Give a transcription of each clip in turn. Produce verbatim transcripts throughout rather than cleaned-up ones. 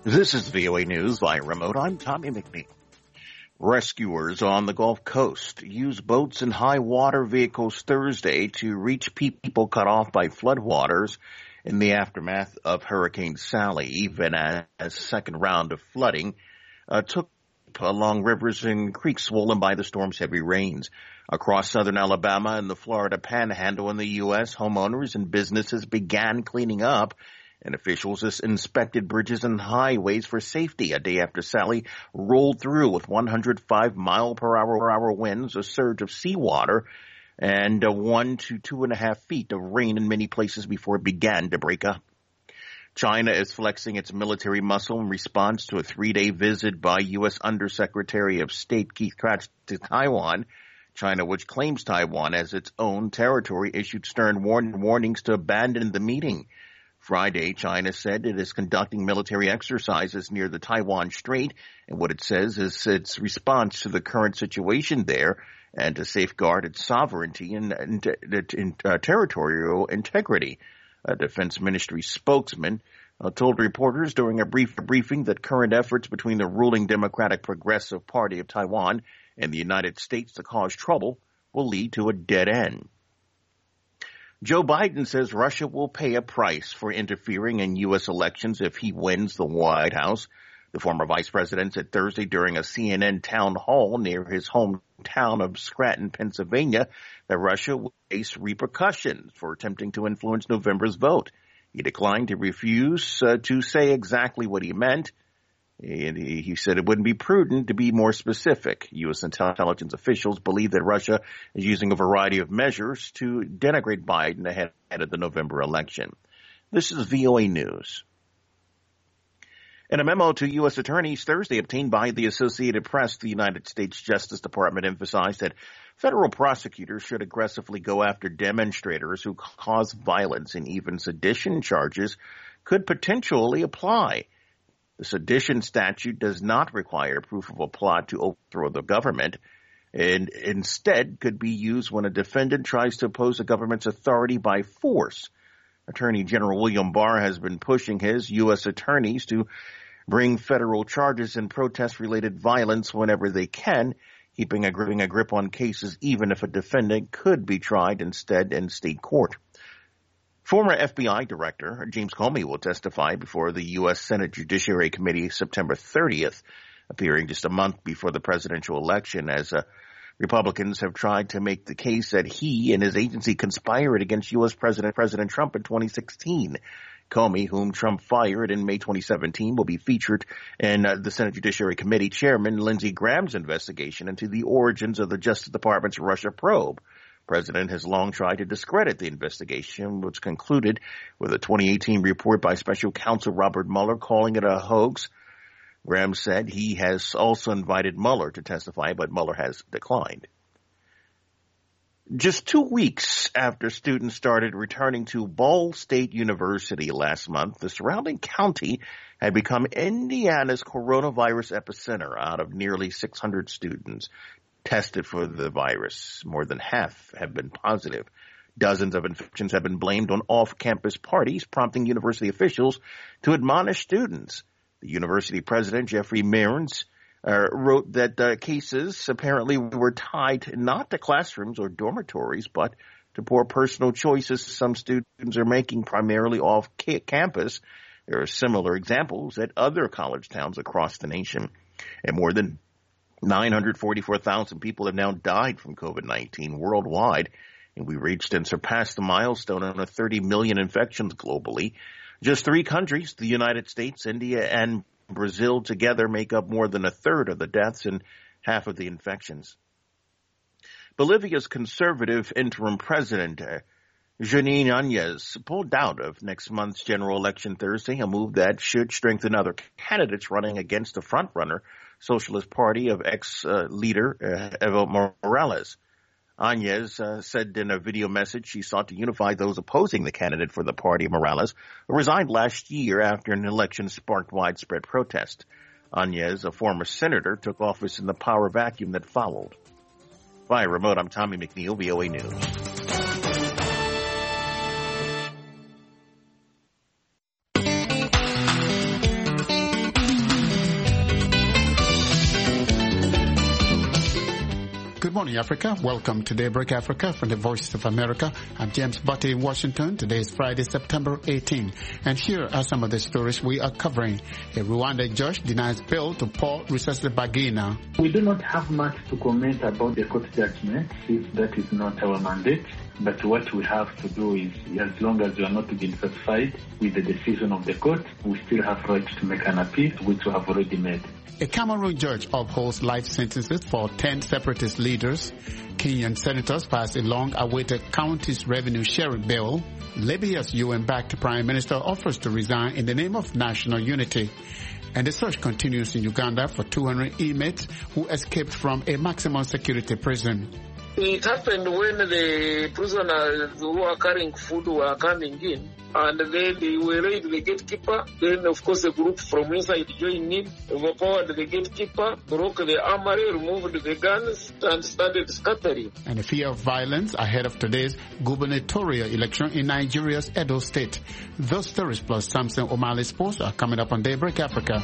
This is V O A News by remote. I'm Tommy McNeil. Rescuers on the Gulf Coast used boats and high water vehicles Thursday to reach people cut off by floodwaters in the aftermath of Hurricane Sally, even as a second round of flooding uh, took along rivers and creeks swollen by the storm's heavy rains. Across southern Alabama and the Florida Panhandle in the U S, homeowners and businesses began cleaning up, and officials inspected bridges and highways for safety a day after Sally rolled through with one hundred five mile per hour winds, a surge of seawater, and uh, one to two and a half feet of rain in many places before it began to break up. China is flexing its military muscle in response to a three-day visit by U S Undersecretary of State Keith Krach to Taiwan. China, which claims Taiwan as its own territory, issued stern warn- warnings to abandon the meeting. Friday, China said it is conducting military exercises near the Taiwan Strait, and what it says is its response to the current situation there and to safeguard its sovereignty and, and, and uh, territorial integrity. A Defense Ministry spokesman uh, told reporters during a brief briefing that current efforts between the ruling Democratic Progressive Party of Taiwan and the United States to cause trouble will lead to a dead end. Joe Biden says Russia will pay a price for interfering in U S elections if he wins the White House. The former vice president said Thursday during a C N N town hall near his hometown of Scranton, Pennsylvania, that Russia will face repercussions for attempting to influence November's vote. He declined to refuse uh, to say exactly what he meant. And he, he said it wouldn't be prudent to be more specific. U S intelligence officials believe that Russia is using a variety of measures to denigrate Biden ahead of the November election. This is V O A News. In a memo to U S attorneys Thursday obtained by the Associated Press, the United States Justice Department emphasized that federal prosecutors should aggressively go after demonstrators who cause violence, and even sedition charges could potentially apply. The sedition statute does not require proof of a plot to overthrow the government, and instead could be used when a defendant tries to oppose a government's authority by force. Attorney General William Barr has been pushing his U S attorneys to bring federal charges in protest-related violence whenever they can, keeping a, a grip on cases even if a defendant could be tried instead in state court. Former F B I Director James Comey will testify before the U S Senate Judiciary Committee September thirtieth, appearing just a month before the presidential election, as uh, Republicans have tried to make the case that he and his agency conspired against U S President President Trump in twenty sixteen. Comey, whom Trump fired in May twenty seventeen, will be featured in uh, the Senate Judiciary Committee Chairman Lindsey Graham's investigation into the origins of the Justice Department's Russia probe. The president has long tried to discredit the investigation, which concluded with a twenty eighteen report by special counsel Robert Mueller calling it a hoax. Graham said he has also invited Mueller to testify, but Mueller has declined. Just two weeks after students started returning to Ball State University last month, the surrounding county had become Indiana's coronavirus epicenter. Out of nearly six hundred students tested for the virus, more than half have been positive. Dozens of infections have been blamed on off-campus parties, prompting university officials to admonish students. The university president, Jeffrey Mearns, uh, wrote that uh, cases apparently were tied not to classrooms or dormitories, but to poor personal choices some students are making primarily off ca- campus. There are similar examples at other college towns across the nation. And more than nine hundred forty-four thousand people have now died from COVID nineteen worldwide, and we reached and surpassed the milestone of thirty million infections globally. Just three countries, the United States, India, and Brazil together make up more than a third of the deaths and half of the infections. Bolivia's conservative interim president, uh, Janine Áñez, pulled out of next month's general election Thursday, a move that should strengthen other candidates running against the frontrunner Socialist Party of ex-leader uh, Evo Morales. Áñez uh, said in a video message she sought to unify those opposing the candidate for the party, Morales, who resigned last year after an election sparked widespread protest. Áñez, a former senator, took office in the power vacuum that followed. Via remote, I'm Tommy McNeil, V O A News. Good morning, Africa. Welcome to Daybreak Africa from the Voice of America. I'm James Butte in Washington. Today is Friday, September eighteenth. And here are some of the stories we are covering. A Rwanda judge denies bail to Paul Rusesabagina. We do not have much to comment about the court judgment, since that is not our mandate. But what we have to do is, as long as we are not being satisfied with the decision of the court, we still have right to make an appeal, which we have already made. A Cameroon judge upholds life sentences for ten separatist leaders. Kenyan senators pass a long-awaited county's revenue sharing bill. Libya's U N-backed prime minister offers to resign in the name of national unity. And the search continues in Uganda for two hundred inmates who escaped from a maximum security prison. It happened when the prisoners who were carrying food were coming in, and then they were raided the gatekeeper. Then, of course, a group from inside joined in, overpowered the gatekeeper, broke the armory, removed the guns, and started scattering. And the fear of violence ahead of today's gubernatorial election in Nigeria's Edo State. Those stories plus Samson O'Malley Sports are coming up on Daybreak Africa.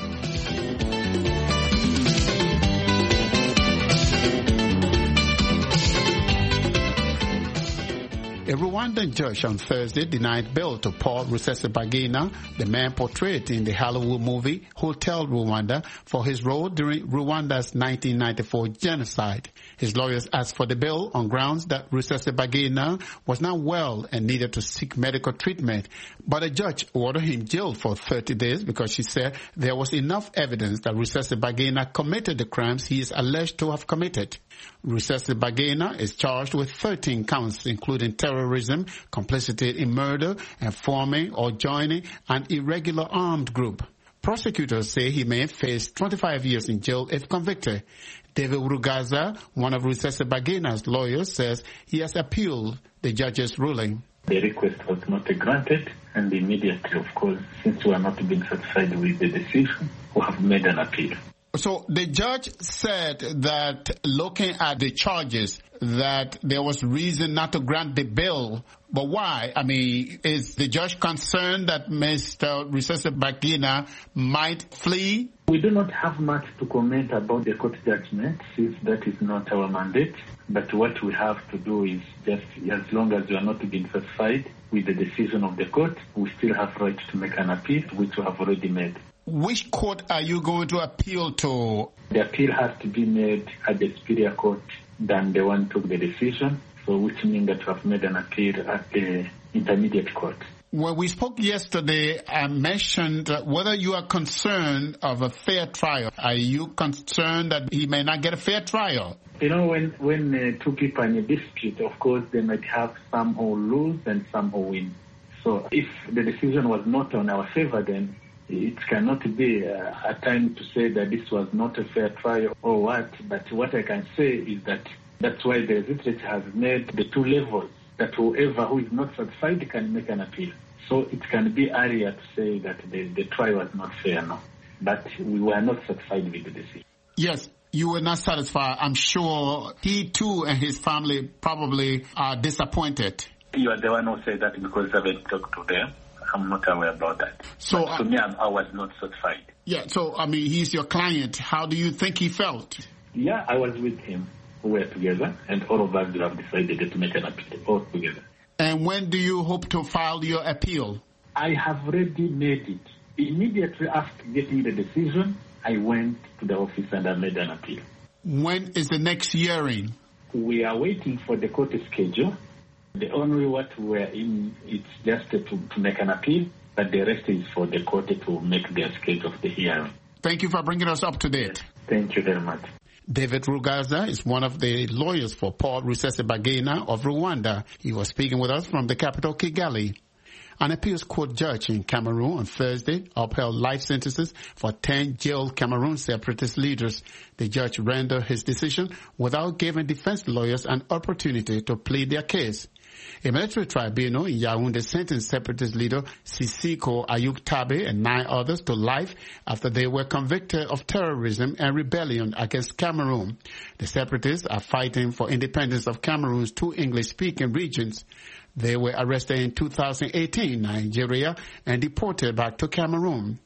A Rwandan judge on Thursday denied bail to Paul Rusesabagina, the man portrayed in the Hollywood movie Hotel Rwanda, for his role during Rwanda's nineteen ninety-four genocide. His lawyers asked for the bail on grounds that Rusesabagina was not well and needed to seek medical treatment. But a judge ordered him jailed for thirty days because she said there was enough evidence that Rusesabagina committed the crimes he is alleged to have committed. Rusesabagina is charged with thirteen counts, including terrorism, complicity in murder, and forming or joining an irregular armed group. Prosecutors say he may face twenty-five years in jail if convicted. David Rugaza, one of Rusesabagina's lawyers, says he has appealed the judge's ruling. The request was not granted, and immediately, of course, since we are not being satisfied with the decision, we have made an appeal. So the judge said that looking at the charges, that there was reason not to grant the bail. But why? I mean, is the judge concerned that Mister Rusesabagina might flee? We do not have much to comment about the court judgment, since that is not our mandate. But what we have to do is just, as long as we are not being satisfied with the decision of the court, we still have right to make an appeal, which we have already made. Which court are you going to appeal to? The appeal has to be made at the superior court than the one took the decision, so which means that we have made an appeal at the intermediate court. When we spoke yesterday, I mentioned whether you are concerned of a fair trial. Are you concerned that he may not get a fair trial? You know, when, when uh, two people are in a dispute, of course, they might have some who lose and some who win. So if the decision was not on our favor, then it cannot be uh, a time to say that this was not a fair trial or what. But what I can say is that that's why the legislature has made the two levels, that whoever who is not satisfied can make an appeal. So it can be earlier to say that the, the trial was not fair, no. But we were not satisfied with the decision. Yes, you were not satisfied. I'm sure he too and his family probably are disappointed. You are the one who said that because I haven't talked to them. I'm not aware about that. So but to uh, me, I was not satisfied. Yeah, so, I mean, he's your client. How do you think he felt? Yeah, I was with him. We were together, and all of us have decided to make an appeal all together. And when do you hope to file your appeal? I have already made it. Immediately after getting the decision, I went to the office and I made an appeal. When is the next hearing? We are waiting for the court schedule. The only what we're in, it's just to, to make an appeal, but the rest is for the court to make the schedule of the hearing. Thank you for bringing us up to date. Thank you very much. David Rugaza is one of the lawyers for Paul Rusesabagina of Rwanda. He was speaking with us from the capital, Kigali. An appeals court judge in Cameroon on Thursday upheld life sentences for ten jailed Cameroon separatist leaders. The judge rendered his decision without giving defense lawyers an opportunity to plead their case. A military tribunal in Yaoundé sentenced separatist leader Sissoko Ayuk Tabe and nine others to life after they were convicted of terrorism and rebellion against Cameroon. The separatists are fighting for independence of Cameroon's two English-speaking regions. They were arrested in two thousand eighteen in Nigeria and deported back to Cameroon.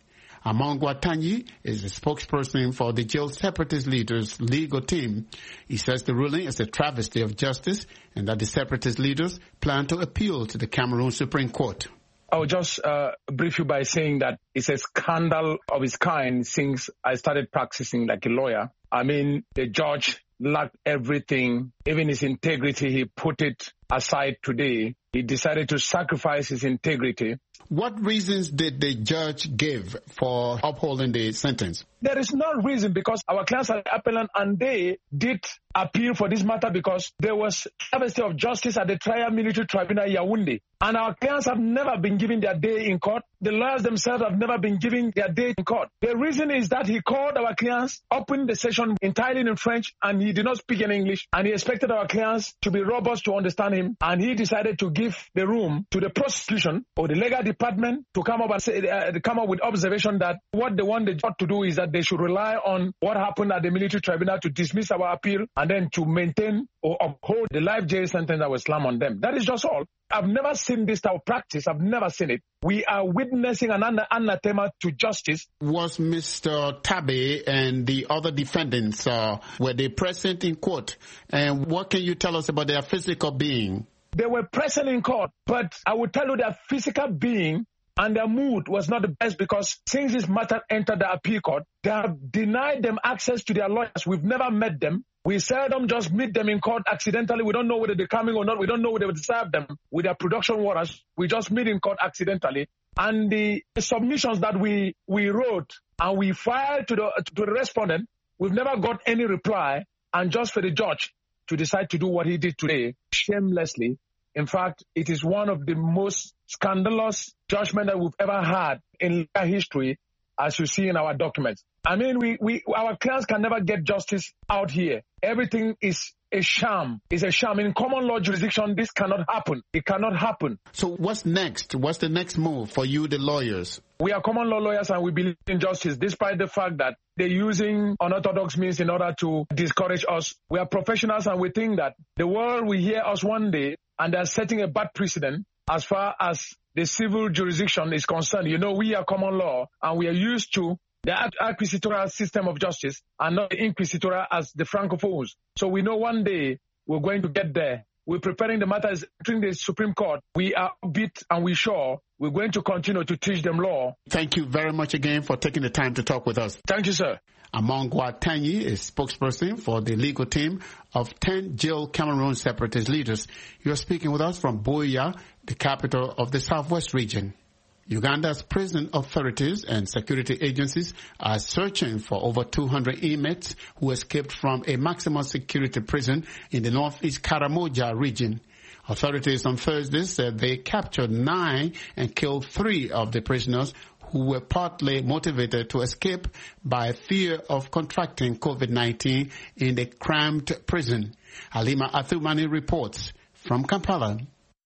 Among Watanyi is the spokesperson for the jail separatist leaders' legal team. He says the ruling is a travesty of justice and that the separatist leaders plan to appeal to the Cameroon Supreme Court. I will just uh, brief you by saying that it's a scandal of its kind since I started practicing like a lawyer. I mean, the judge lacked everything, even his integrity. He put it aside today. He decided to sacrifice his integrity. What reasons did the judge give for upholding the sentence? There is no reason, because our clients are appellant and they did appeal for this matter because there was travesty of justice at the Trial Military Tribunal Yaoundé. And our clients have never been given their day in court. The lawyers themselves have never been given their day in court. The reason is that he called our clients, opened the session entirely in French, and he did not speak in English. And he expected our clients to be robust to understand him. And he decided to give the room to the prosecution or the legal department to come up and say, uh, come up with observation that what they want the judge to do is that they should rely on what happened at the military tribunal to dismiss our appeal and then to maintain or uphold the life jail sentence that was slammed on them. That is just all. I've never seen this type of practice. I've never seen it. We are witnessing an anathema to justice. Was Mister Tabe and the other defendants, uh, were they present in court? And what can you tell us about their physical being? They were present in court, but I will tell you their physical being and their mood was not the best, because since this matter entered the appeal court, they have denied them access to their lawyers. We've never met them. We seldom just meet them in court accidentally. We don't know whether they're coming or not. We don't know whether they serve them with their production warrants. We just meet in court accidentally. And the submissions that we, we wrote and we filed to the, to the respondent, we've never got any reply. And just for the judge to decide to do what he did today, shamelessly. In fact, it is one of the most scandalous judgments that we've ever had in history, as you see in our documents. I mean, we, we our clients can never get justice out here. Everything is a sham. It's a sham. In common law jurisdiction, this cannot happen. It cannot happen. So what's next? What's the next move for you, the lawyers? We are common law lawyers and we believe in justice, despite the fact that they're using unorthodox means in order to discourage us. We are professionals and we think that the world will hear us one day, and they're setting a bad precedent as far as the civil jurisdiction is concerned. You know, we are common law and we are used to the acquisitorial system of justice and not the inquisitorial as the Francophones. So we know one day we're going to get there. We're preparing the matters entering the Supreme Court. We are upbeat and we're sure we're going to continue to teach them law. Thank you very much again for taking the time to talk with us. Thank you, sir. Among Watanyi is spokesperson for the legal team of ten jail Cameroon separatist leaders. You're speaking with us from Buea, the capital of the Southwest region. Uganda's prison authorities and security agencies are searching for over two hundred inmates who escaped from a maximum security prison in the northeast Karamoja region. Authorities on Thursday said they captured nine and killed three of the prisoners who were partly motivated to escape by fear of contracting COVID nineteen in the cramped prison. Halima Athumani reports from Kampala.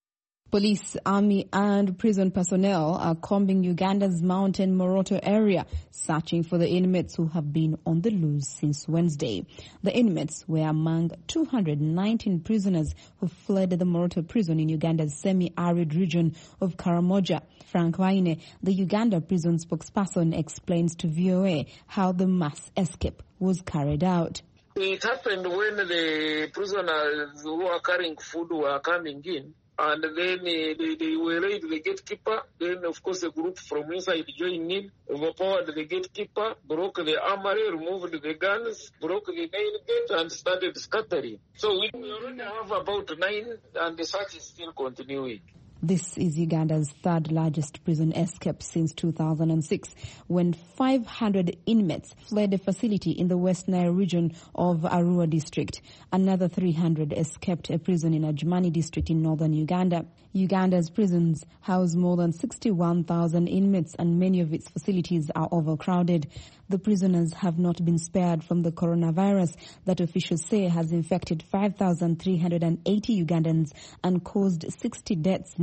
Police, army and prison personnel are combing Uganda's mountain Moroto area, searching for the inmates who have been on the loose since Wednesday. The inmates were among two hundred nineteen prisoners who fled the Moroto prison in Uganda's semi-arid region of Karamoja. Frank Waine, the Uganda prison spokesperson, explains to V O A how the mass escape was carried out. It happened when the prisoners who are carrying food were coming in. And then uh, they, they were raid the gatekeeper. Then, of course, a group from inside joined in, overpowered the gatekeeper, broke the armory, removed the guns, broke the main gate, and started scattering. So we already have about nine, and the search is still continuing. This is Uganda's third largest prison escape since two thousand six, when five hundred inmates fled a facility in the West Nile region of Arua district. Another three hundred escaped a prison in Ajumani district in northern Uganda. Uganda's prisons house more than sixty-one thousand inmates and many of its facilities are overcrowded. The prisoners have not been spared from the coronavirus that officials say has infected five thousand three hundred eighty Ugandans and caused sixty deaths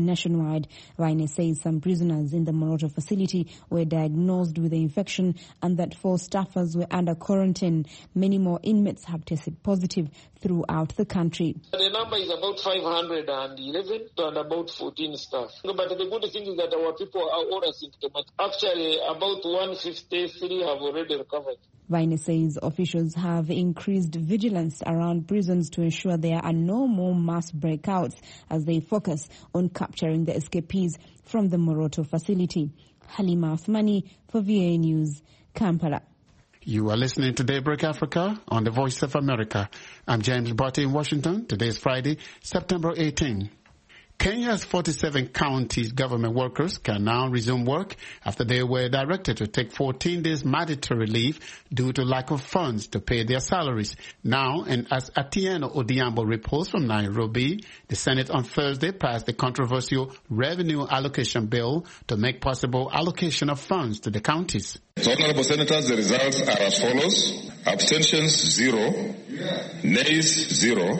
nationwide. Vaine says some prisoners in the Moroto facility were diagnosed with the infection and that four staffers were under quarantine. Many more inmates have tested positive throughout the country. The number is about five hundred eleven and about fourteen staff. But the good thing is that our people are all asymptomatic. Actually, about one hundred fifty-three have already recovered. Vaine says officials have increased vigilance around prisons to ensure there are no more mass breakouts as they focus on capturing the escapees from the Moroto facility. Halima Othmani for V A News, Kampala. You are listening to Daybreak Africa on the Voice of America. I'm James Botte in Washington. Today is Friday, September eighteenth. Kenya's forty-seven counties government workers can now resume work after they were directed to take fourteen days mandatory leave due to lack of funds to pay their salaries. Now, and as Atieno Odiambo reports from Nairobi, the Senate on Thursday passed the controversial revenue allocation bill to make possible allocation of funds to the counties. So, Honorable Senators, the results are as follows. Abstentions, zero. Nays, zero.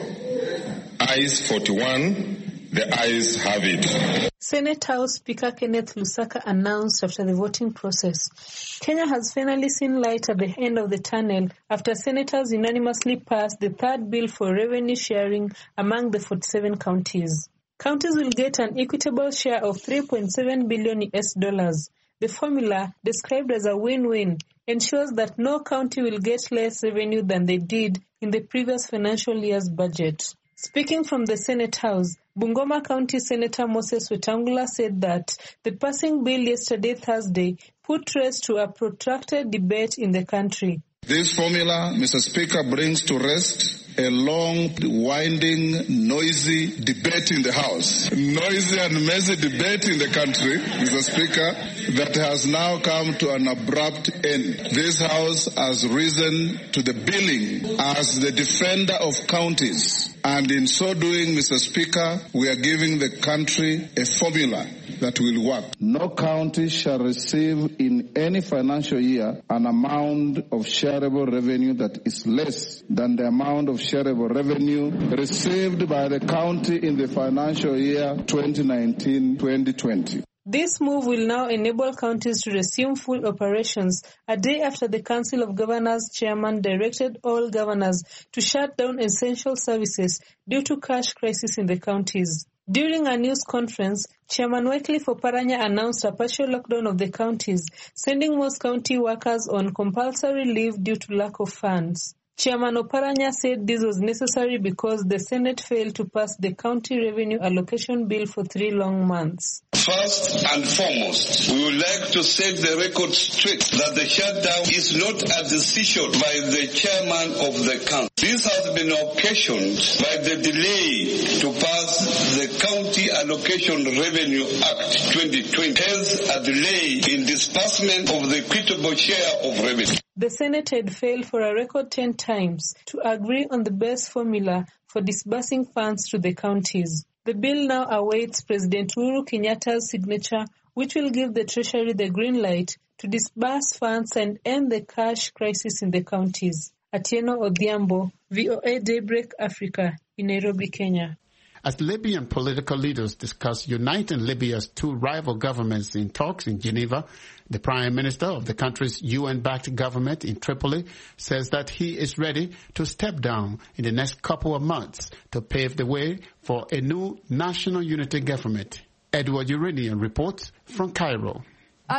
Ayes, forty-one. The ayes have it. Senate House Speaker Kenneth Lusaka announced after the voting process, Kenya has finally seen light at the end of the tunnel after senators unanimously passed the third bill for revenue sharing among the forty-seven counties. Counties will get an equitable share of three point seven billion U S dollars. The formula, described as a win-win, ensures that no county will get less revenue than they did in the previous financial year's budget. Speaking from the Senate House, Bungoma County Senator Moses Wetangula said that the passing bill yesterday Thursday put rest to a protracted debate in the country. This formula, Mister Speaker, brings to rest a long, winding, noisy debate in the House. Noisy and messy debate in the country, Mister Speaker, that has now come to an abrupt end. This House has risen to the billing as the defender of counties. And in so doing, Mister Speaker, we are giving the country a formula that will work. No county shall receive in any financial year an amount of shareable revenue that is less than the amount of shareable revenue received by the county in the financial year twenty nineteen twenty twenty. This move will now enable counties to resume full operations a day after the Council of Governors chairman directed all governors to shut down essential services due to cash crisis in the counties. During a news conference, Chairman Wycliffe Oparanya announced a partial lockdown of the counties, sending most county workers on compulsory leave due to lack of funds. Chairman Oparanya said this was necessary because the Senate failed to pass the county revenue allocation bill for three long months. First and foremost, we would like to set the record straight that the shutdown is not a decision by the chairman of the council. This has been occasioned by the delay to pass the County Allocation Revenue Act twenty twenty, hence a delay in disbursement of the equitable share of revenue. The Senate had failed for a record ten times to agree on the best formula for disbursing funds to the counties. The bill now awaits President Uhuru Kenyatta's signature, which will give the Treasury the green light to disburse funds and end the cash crisis in the counties. Atieno Odhiambo, V O A Daybreak Africa, in Nairobi, Kenya. As Libyan political leaders discuss uniting Libya's two rival governments in talks in Geneva, the Prime Minister of the country's U N-backed government in Tripoli says that he is ready to step down in the next couple of months to pave the way for a new national unity government. Edward Uranian reports from Cairo. As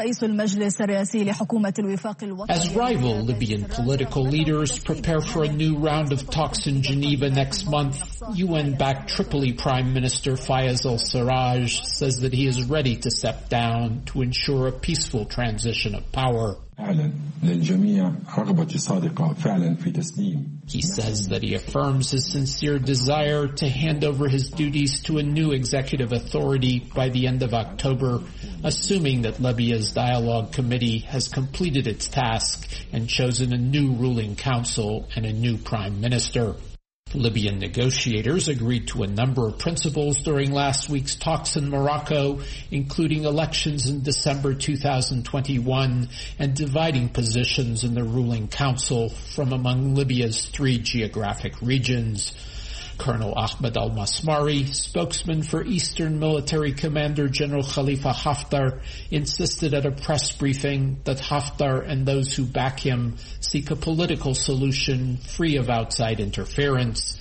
rival Libyan political leaders prepare for a new round of talks in Geneva next month, U N-backed Tripoli Prime Minister Fayez al-Sarraj says that he is ready to step down to ensure a peaceful transition of power. He says that he affirms his sincere desire to hand over his duties to a new executive authority by the end of October, assuming that Libya's dialogue committee has completed its task and chosen a new ruling council and a new prime minister. Libyan negotiators agreed to a number of principles during last week's talks in Morocco, including elections in December two thousand twenty-one and dividing positions in the ruling council from among Libya's three geographic regions. Colonel Ahmed al-Masmari, spokesman for Eastern Military Commander General Khalifa Haftar, insisted at a press briefing that Haftar and those who back him seek a political solution free of outside interference.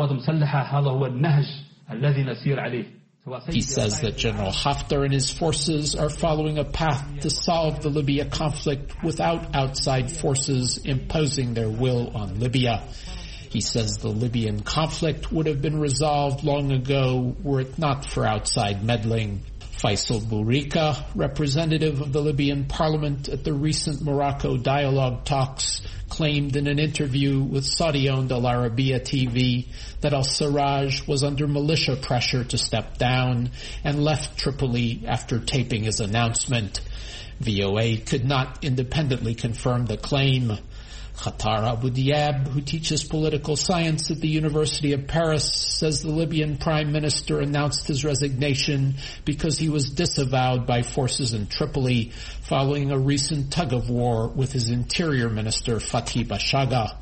He says that General Haftar and his forces are following a path to solve the Libya conflict without outside forces imposing their will on Libya. He says the Libyan conflict would have been resolved long ago were it not for outside meddling. Faisal Bourika, representative of the Libyan parliament at the recent Morocco dialogue talks, claimed in an interview with Saudi-owned Al Arabiya T V that al-Sarraj was under militia pressure to step down and left Tripoli after taping his announcement. V O A could not independently confirm the claim. Khatar Abu Diab, who teaches political science at the University of Paris, says the Libyan prime minister announced his resignation because he was disavowed by forces in Tripoli following a recent tug-of-war with his interior minister Fathi Bashaga.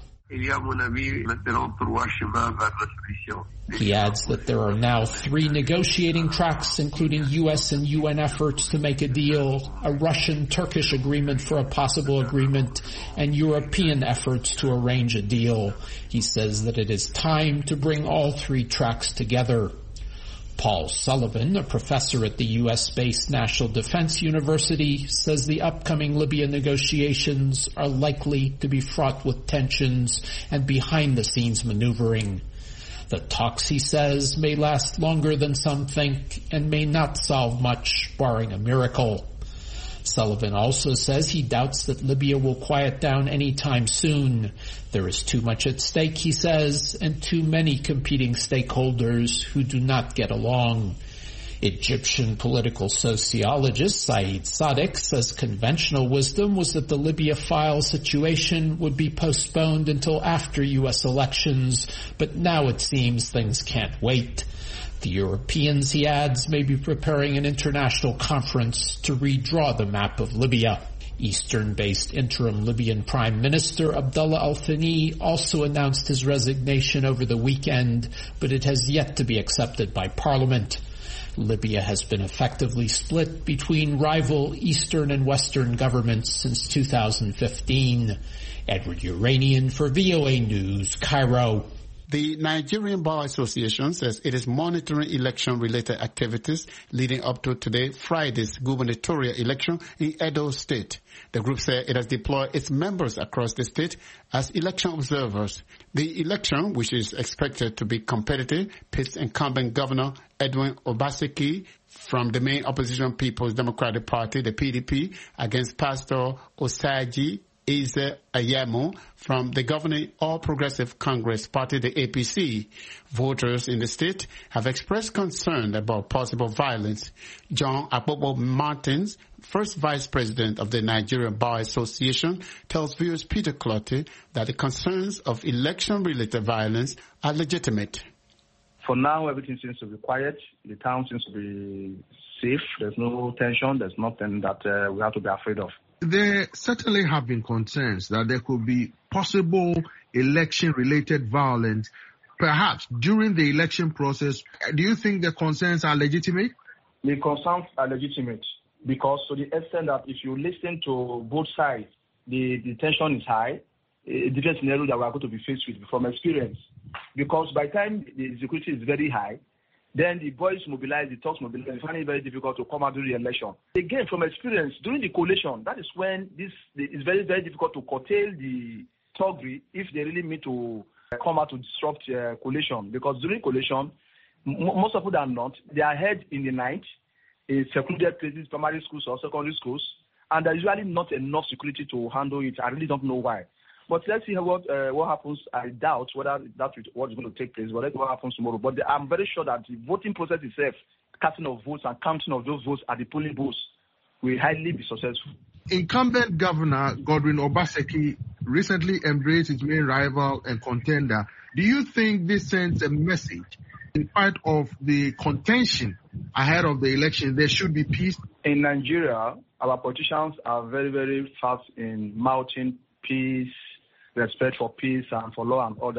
He adds that there are now three negotiating tracks, including U S and U N efforts to make a deal, a Russian-Turkish agreement for a possible agreement, and European efforts to arrange a deal. He says that it is time to bring all three tracks together. Paul Sullivan, a professor at the U S-based National Defense University, says the upcoming Libya negotiations are likely to be fraught with tensions and behind-the-scenes maneuvering. The talks, he says, may last longer than some think and may not solve much, barring a miracle. Sullivan also says he doubts that Libya will quiet down anytime soon. There is too much at stake, he says, and too many competing stakeholders who do not get along. Egyptian political sociologist Saeed Sadiq says conventional wisdom was that the Libya file situation would be postponed until after U S elections, but now it seems things can't wait. The Europeans, he adds, may be preparing an international conference to redraw the map of Libya. Eastern-based interim Libyan Prime Minister Abdullah Al-Thani also announced his resignation over the weekend, but it has yet to be accepted by Parliament. Libya has been effectively split between rival Eastern and Western governments since two thousand fifteen. Edward Uranian for V O A News, Cairo. The Nigerian Bar Association says it is monitoring election-related activities leading up to today, Friday's gubernatorial election in Edo State. The group said it has deployed its members across the state as election observers. The election, which is expected to be competitive, pits incumbent Governor Edwin Obaseki from the main opposition People's Democratic Party, the P D P, against Pastor Osaji Eze Ayemo from the governing All Progressive Congress Party, the A P C. Voters in the state have expressed concern about possible violence. John Akpobo Martins, first vice president of the Nigerian Bar Association, tells viewers Peter Clottey that the concerns of election-related violence are legitimate. For now, everything seems to be quiet. The town seems to be safe. There's no tension. There's nothing that uh, we have to be afraid of. There certainly have been concerns that there could be possible election-related violence, perhaps during the election process. Do you think the concerns are legitimate? The concerns are legitimate because to the extent that if you listen to both sides, the, the tension is high. A different scenario that we are going to be faced with from experience. Because by the time the security is very high, then the boys mobilize, the talks mobilize, they find it very difficult to come out during the election. Again, from experience, during the coalition, that is when this is very, very difficult to curtail the thuggery if they really mean to come out to disrupt uh, coalition. Because during coalition, m- most of them are not. They are held in the night, in secluded places, primary schools or secondary schools, and there's usually not enough security to handle it. I really don't know why. But let's see what uh, what happens. I doubt whether that's what is going to take place, but let's see what happens tomorrow. But the, I'm very sure that the voting process itself, casting of votes and counting of those votes at the polling booths, will highly be successful. Incumbent Governor Godwin Obaseki recently embraced his main rival and contender. Do you think this sends a message? In spite of the contention ahead of the election, there should be peace? In Nigeria, our politicians are very, very fast in mounting peace, respect for peace and for law and order.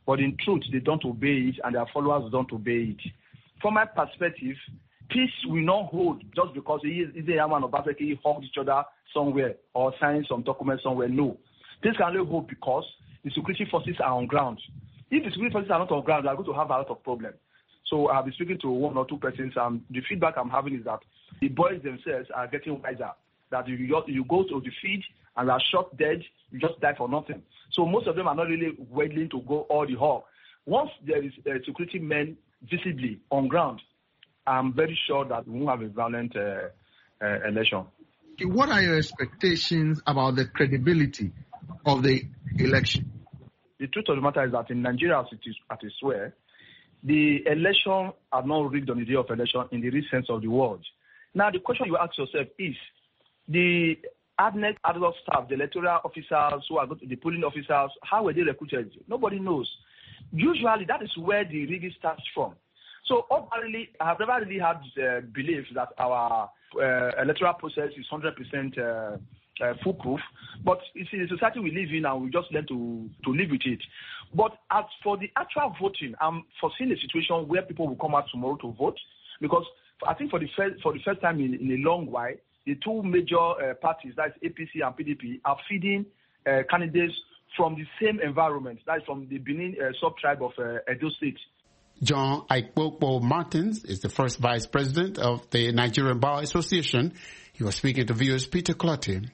but in truth, they don't obey it, and their followers don't obey it. From my perspective, peace will not hold just because he is either a man or Obaseki hugged each other somewhere or signed some document somewhere. No. Peace can only hold because the security forces are on ground. If the security forces are not on ground, they are going to have a lot of problems. So I've been speaking to one or two persons, and the feedback I'm having is that the boys themselves are getting wiser. That you, you go to the field and are shot dead, you just die for nothing. So most of them are not really willing to go all the hog. Once there is uh, security men visibly on ground, I'm very sure that we won't have a violent uh, uh, election. What are your expectations about the credibility of the election? The truth of the matter is that in Nigeria, as it is, as it were, the election are not rigged on the day of election in the real sense of the word. Now, the question you ask yourself is, the A D N E C, ad hoc staff, the electoral officers, who are the polling officers, how were they recruited? Nobody knows. Usually, that is where the rigging starts from. So, ordinarily, I have never really had uh, belief that our uh, electoral process is one hundred percent uh, uh, foolproof. But it's in the society we live in, and we just learn to, to live with it. But as for the actual voting, I'm foreseeing a situation where people will come out tomorrow to vote, because I think for the first, for the first time in, in a long while, the two major uh, parties, that's A P C and P D P, are feeding uh, candidates from the same environment, that's from the Benin uh, sub-tribe of uh, Edo State. John Aikpokpo Martins is the first vice president of the Nigerian Bar Association. He was speaking to viewers Peter Clotty.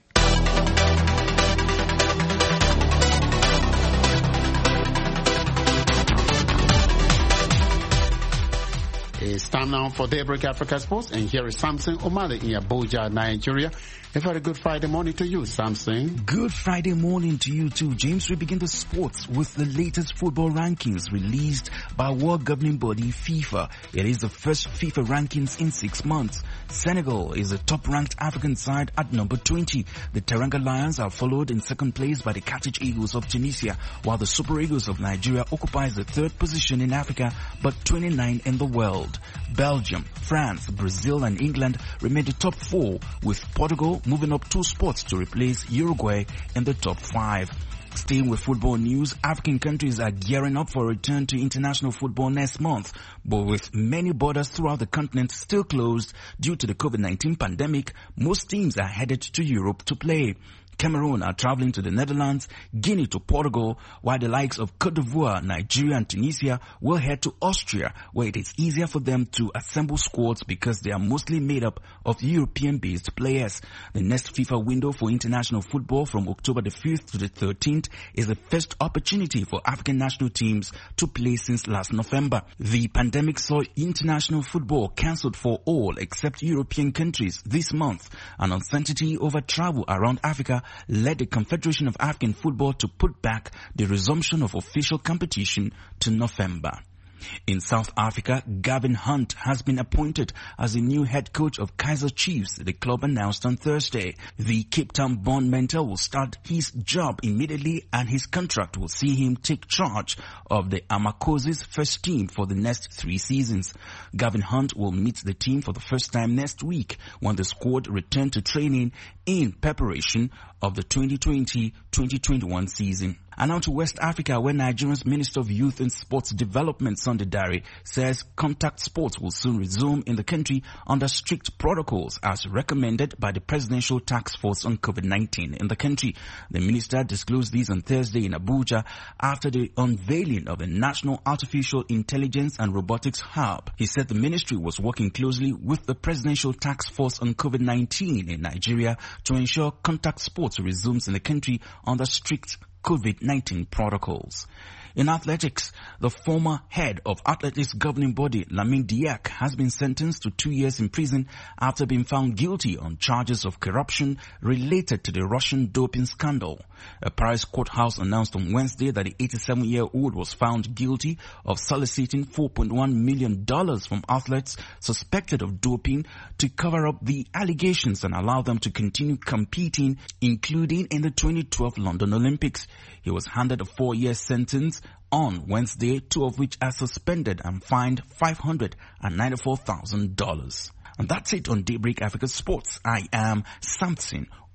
It's time now for Daybreak Africa Sports, and here is Samson Omale in Abuja, Nigeria. A very good Friday morning to you, Samson. Good Friday morning to you too, James. We begin the sports with the latest football rankings released by world governing body FIFA. It is the first FIFA rankings in six months. Senegal is the top-ranked African side at number twenty. The Teranga Lions are followed in second place by the Carthage Eagles of Tunisia, while the Super Eagles of Nigeria occupies the third position in Africa, but twenty-nine in the world. Belgium, France, Brazil and England remain the top four, with Portugal moving up two spots to replace Uruguay in the top five. Staying with football news, African countries are gearing up for a return to international football next month, but with many borders throughout the continent still closed due to the COVID nineteen pandemic, most teams are headed to Europe to play. Cameroon are traveling to the Netherlands, Guinea to Portugal, while the likes of Cote d'Ivoire, Nigeria and Tunisia will head to Austria, where it is easier for them to assemble squads because they are mostly made up of European-based players. The next FIFA window for international football from October the fifth to the thirteenth is the first opportunity for African national teams to play since last November. The pandemic saw international football cancelled for all except European countries this month, and uncertainty over travel around Africa led the Confederation of African Football to put back the resumption of official competition to November. In South Africa, Gavin Hunt has been appointed as the new head coach of Kaizer Chiefs, the club announced on Thursday. The Cape Town-born mentor will start his job immediately, and his contract will see him take charge of the Amakosi's first team for the next three seasons. Gavin Hunt will meet the team for the first time next week when the squad return to training in preparation of the twenty twenty twenty twenty-one season. And now to West Africa, where Nigeria's Minister of Youth and Sports Development, Sunday Dare, says contact sports will soon resume in the country under strict protocols as recommended by the Presidential Task Force on COVID nineteen in the country. The minister disclosed these on Thursday in Abuja after the unveiling of the National Artificial Intelligence and Robotics Hub. He said the ministry was working closely with the Presidential Task Force on COVID nineteen in Nigeria to ensure contact sports resumes in the country under strict COVID nineteen protocols. In athletics, the former head of athletics governing body, Lamine Diak, has been sentenced to two years in prison after being found guilty on charges of corruption related to the Russian doping scandal. A Paris courthouse announced on Wednesday that the eighty-seven-year-old was found guilty of soliciting four point one million dollars from athletes suspected of doping to cover up the allegations and allow them to continue competing, including in the twenty twelve London Olympics. He was handed a four-year sentence on Wednesday, two of which are suspended and fined five hundred ninety-four thousand dollars. And that's it on Daybreak Africa Sports. I am Samson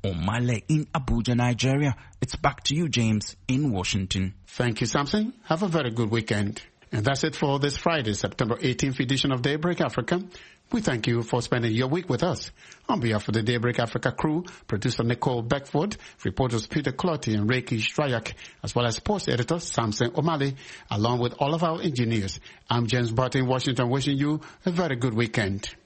Omale in Abuja, Nigeria. It's back to you, James, in Washington. Thank you, Samson. Have a very good weekend. And that's it for this Friday, September eighteenth edition of Daybreak Africa. We thank you for spending your week with us. On behalf of the Daybreak Africa crew, producer Nicole Beckford, reporters Peter Clotty and Reiki Strayak, as well as sports editor Samson Omale, along with all of our engineers. I'm James Barton in Washington, wishing you a very good weekend.